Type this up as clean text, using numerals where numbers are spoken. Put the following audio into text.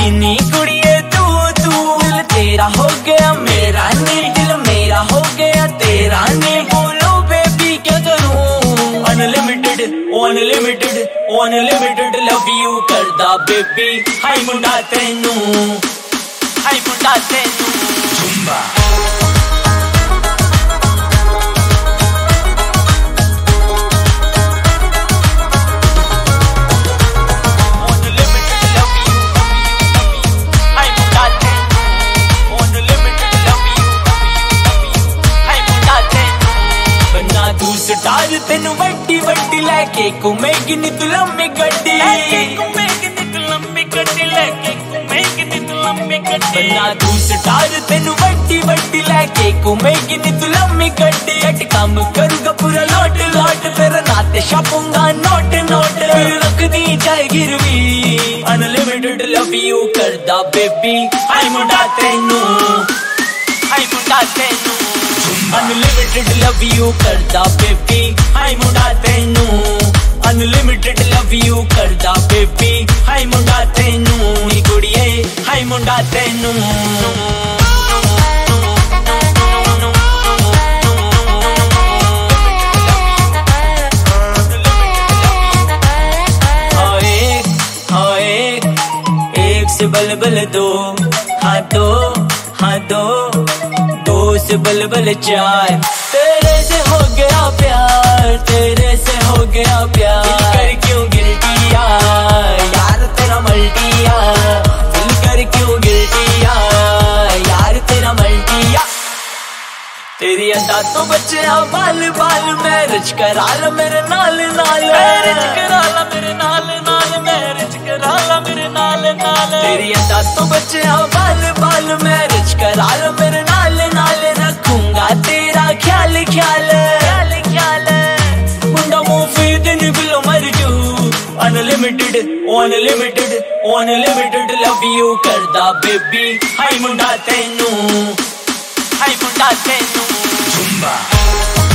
नी कुड़िए तू दिल तेरा हो गया मेरा नी, दिल मेरा हो गया तेरा नी। बोलो बेबी क्या करूं, unlimited unlimited unlimited love you करदा बेबी। हाय मुंडा तेनू, हाय मुंडा तेनू झुंबा। स्टार तेनू वड्डी वड्डी लैके घूमेगी नी तू लम्मी गड्डी, घूमेगी नी तू लम्मी गड्डी लैके घूमेगी नी तू लम्मी गड्डी। बन्ना तू स्टार तेनू वड्डी वड्डी लैके घूमेगी नी तू लम्मी गड्डी। अट काम करूंगा पूरा लौट लौट, फिर नाते छापूंगा नोट नोट, फिर रख दी जाए गिरवी। अनलिमिटेड लव यू करदा बेबी। हाय मुंडा तेनू, हाय मुंडा तेनू अनलिमिटेड लव यू करदा बेबी। हाय मुंडा तेनू अनलिमिटेड लव यू करदा बेबी। हाय मुंडा तेनू नी कुड़िए, हाय मुंडा तेनू। एक से बल दो, हाँ दो, हाँ दो, दो से बल चार। तेरे से हो गया प्यार, तेरे से हो गया प्यार। दिल कर क्यों गिल्टी यार तेरा मल्टी दिल कर क्यों गिल्टी यार तेरा मल्टी। तेरी अदा तो बचे बाल बाल, मैरिज करा ला मेरे नाल नाल, मैरिज करा ला मेरे नाल नाल, मैरिज करा ला मेरे नाल नाल। तेरी अदा तो बचे बाल बाल, मैरिज करा ला मेरे नाल नाल। रखूंगा तेरा ख्याल ख्याल ख्याल ख्याल, मुंडा मुफीद नी बिलो मर जू। Unlimited unlimited unlimited love you करदा बेबी। हाय मुंडा तेनू, हाय मुंडा तेनू झुंबा।